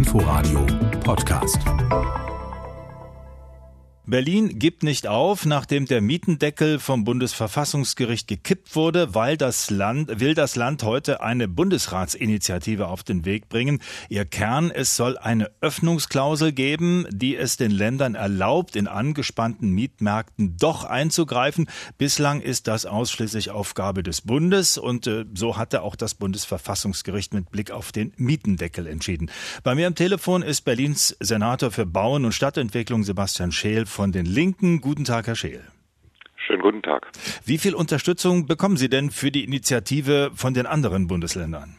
Inforadio Podcast. Berlin gibt nicht auf, nachdem der Mietendeckel vom Bundesverfassungsgericht gekippt wurde, will das Land heute eine Bundesratsinitiative auf den Weg bringen. Ihr Kern: es soll eine Öffnungsklausel geben, die es den Ländern erlaubt, in angespannten Mietmärkten doch einzugreifen. Bislang ist das ausschließlich Aufgabe des Bundes und so hatte auch das Bundesverfassungsgericht mit Blick auf den Mietendeckel entschieden. Bei mir am Telefon ist Berlins Senator für Bauen und Stadtentwicklung Sebastian Scheel von den Linken. Guten Tag, Herr Scheel. Schönen guten Tag. Wie viel Unterstützung bekommen Sie denn für die Initiative von den anderen Bundesländern?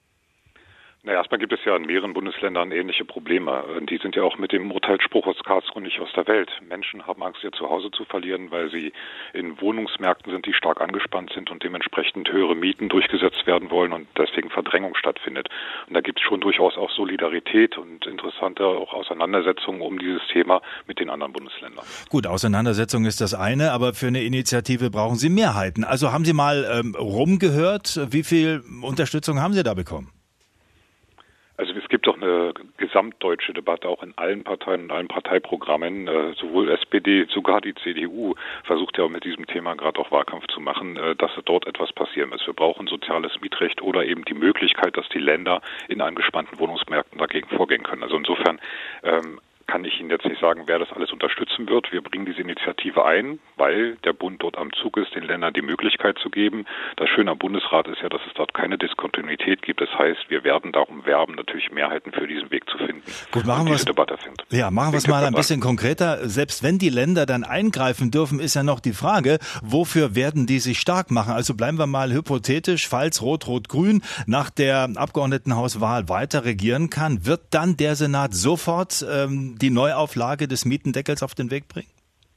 Erstmal gibt es ja in mehreren Bundesländern ähnliche Probleme. Die sind ja auch mit dem Urteilsspruch aus Karlsruhe nicht aus der Welt. Menschen haben Angst, ihr Zuhause zu verlieren, weil sie in Wohnungsmärkten sind, die stark angespannt sind und dementsprechend höhere Mieten durchgesetzt werden wollen und deswegen Verdrängung stattfindet. Und da gibt es schon durchaus auch Solidarität und interessante auch Auseinandersetzungen um dieses Thema mit den anderen Bundesländern. Gut, Auseinandersetzung ist das eine, aber für eine Initiative brauchen Sie Mehrheiten. Also haben Sie mal rumgehört, wie viel Unterstützung haben Sie da bekommen? Also es gibt doch eine gesamtdeutsche Debatte auch in allen Parteien und allen Parteiprogrammen. Sowohl SPD, sogar die CDU versucht ja auch mit diesem Thema gerade auch Wahlkampf zu machen, dass dort etwas passieren muss. Wir brauchen soziales Mietrecht oder eben die Möglichkeit, dass die Länder in angespannten Wohnungsmärkten dagegen vorgehen können. Also insofern kann ich Ihnen jetzt nicht sagen, wer das alles unterstützen wird. Wir bringen diese Initiative ein, weil der Bund dort am Zug ist, den Ländern die Möglichkeit zu geben. Das Schöne am Bundesrat ist ja, dass es dort keine Diskontinuität gibt. Das heißt, wir werden darum werben, natürlich Mehrheiten für diesen Weg zu finden. Gut, machen wir es mal ein bisschen konkreter. Selbst wenn die Länder dann eingreifen dürfen, ist ja noch die Frage, wofür werden die sich stark machen? Also bleiben wir mal hypothetisch, falls Rot-Rot-Grün nach der Abgeordnetenhauswahl weiter regieren kann, wird dann der Senat sofort die Neuauflage des Mietendeckels auf den Weg bringen?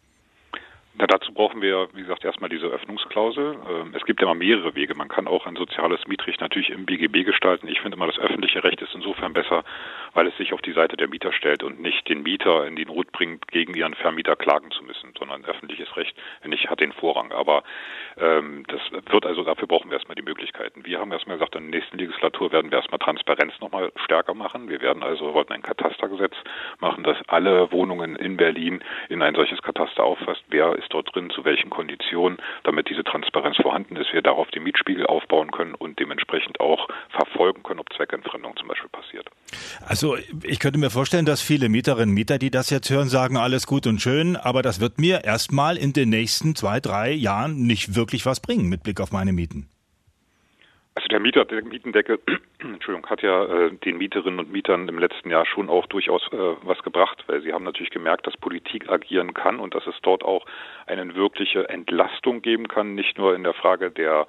Dazu brauchen wir, wie gesagt, erstmal diese Öffnungsklausel. Es gibt ja immer mehrere Wege. Man kann auch ein soziales Mietrecht natürlich im BGB gestalten. Ich finde immer, das öffentliche Recht ist insofern besser, weil es sich auf die Seite der Mieter stellt und nicht den Mieter in die Not bringt, gegen ihren Vermieter klagen zu müssen, sondern öffentliches Recht, finde ich, hat den Vorrang. Aber dafür brauchen wir erstmal die Möglichkeiten. Wir haben erstmal gesagt, in der nächsten Legislatur werden wir erstmal Transparenz nochmal stärker machen. Wir wollten ein Katastergesetz machen, das alle Wohnungen in Berlin in ein solches Kataster auffasst. Wer ist dort drin, zu welchen Konditionen, damit diese Transparenz vorhanden ist, wir darauf den Mietspiegel aufbauen können und dementsprechend auch verfolgen können, ob Zweckentfremdung zum Beispiel passiert. Also ich könnte mir vorstellen, dass viele Mieterinnen und Mieter, die das jetzt hören, sagen, alles gut und schön, aber das wird mir erstmal in den nächsten 2-3 Jahren nicht wirklich was bringen mit Blick auf meine Mieten. Also der Mietendeckel hat ja den Mieterinnen und Mietern im letzten Jahr schon auch durchaus was gebracht, weil sie haben natürlich gemerkt, dass Politik agieren kann und dass es dort auch eine wirkliche Entlastung geben kann, nicht nur in der Frage der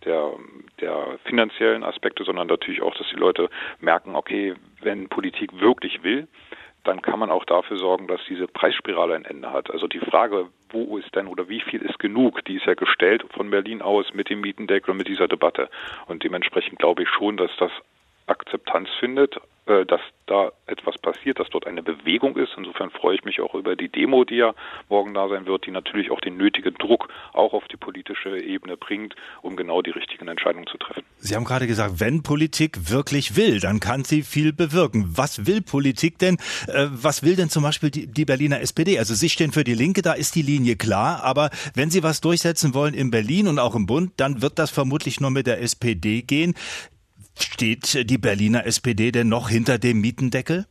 finanziellen Aspekte, sondern natürlich auch, dass die Leute merken, okay, wenn Politik wirklich will, dann kann man auch dafür sorgen, dass diese Preisspirale ein Ende hat. Also die Frage, wo ist denn oder wie viel ist genug, die ist ja gestellt von Berlin aus mit dem Mietendeckel und mit dieser Debatte. Und dementsprechend glaube ich schon, dass das Akzeptanz findet, dass da etwas passiert, dass dort eine Bewegung ist. Insofern freue ich mich auch über die Demo, die ja morgen da sein wird, die natürlich auch den nötigen Druck auch auf die politische Ebene bringt, um genau die richtigen Entscheidungen zu treffen. Sie haben gerade gesagt, wenn Politik wirklich will, dann kann sie viel bewirken. Was will Politik denn? Was will denn zum Beispiel die Berliner SPD? Also Sie stehen für die Linke, da ist die Linie klar. Aber wenn Sie was durchsetzen wollen in Berlin und auch im Bund, dann wird das vermutlich nur mit der SPD gehen. Steht die Berliner SPD denn noch hinter dem Mietendeckel?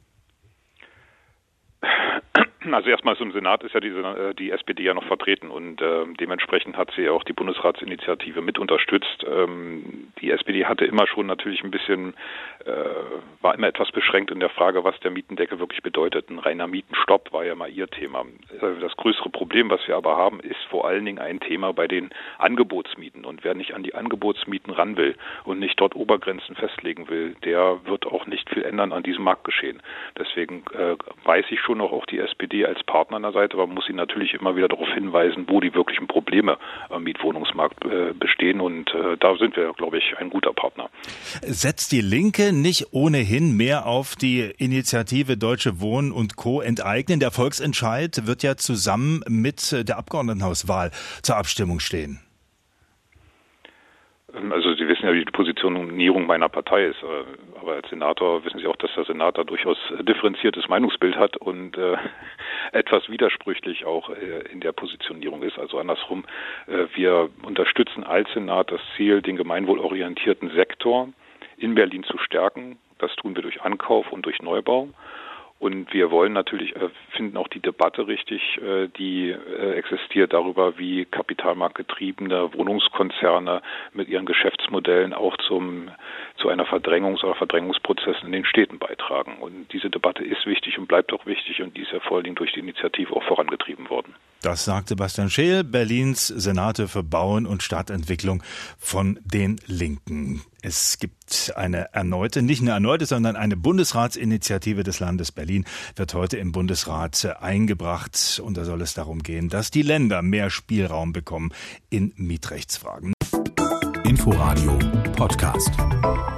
Also erstmal im Senat ist ja die SPD ja noch vertreten und dementsprechend hat sie ja auch die Bundesratsinitiative mit unterstützt. Die SPD hatte immer schon natürlich ein bisschen, war immer etwas beschränkt in der Frage, was der Mietendeckel wirklich bedeutet. Ein reiner Mietenstopp war ja mal ihr Thema. Das größere Problem, was wir aber haben, ist vor allen Dingen ein Thema bei den Angebotsmieten. Und wer nicht an die Angebotsmieten ran will und nicht dort Obergrenzen festlegen will, der wird auch nicht viel ändern an diesem Marktgeschehen. Deswegen weiß ich schon noch auch die SPD als Partner an der Seite, aber man muss sie natürlich immer wieder darauf hinweisen, wo die wirklichen Probleme am Mietwohnungsmarkt bestehen und da sind wir, glaube ich, ein guter Partner. Setzt die Linke nicht ohnehin mehr auf die Initiative Deutsche Wohnen und Co. enteignen? Der Volksentscheid wird ja zusammen mit der Abgeordnetenhauswahl zur Abstimmung stehen. Also Sie wissen ja, wie die Positionierung meiner Partei ist. Aber als Senator wissen Sie auch, dass der Senat da durchaus differenziertes Meinungsbild hat und etwas widersprüchlich auch in der Positionierung ist. Also andersrum, wir unterstützen als Senat das Ziel, den gemeinwohlorientierten Sektor in Berlin zu stärken. Das tun wir durch Ankauf und durch Neubau. Und wir wollen natürlich, finden auch die Debatte richtig, die existiert darüber, wie kapitalmarktgetriebene Wohnungskonzerne mit ihren Geschäftsmodellen auch zu einer Verdrängungs- oder Verdrängungsprozessen in den Städten beitragen. Und diese Debatte ist wichtig und bleibt auch wichtig und die ist ja vor allen Dingen durch die Initiative auch vorangetrieben worden. Das sagt Sebastian Scheel, Berlins Senator für Bauen und Stadtentwicklung von den Linken. Es gibt nicht eine erneute, sondern eine Bundesratsinitiative des Landes Berlin wird heute im Bundesrat eingebracht. Und da soll es darum gehen, dass die Länder mehr Spielraum bekommen in Mietrechtsfragen. Inforadio Podcast.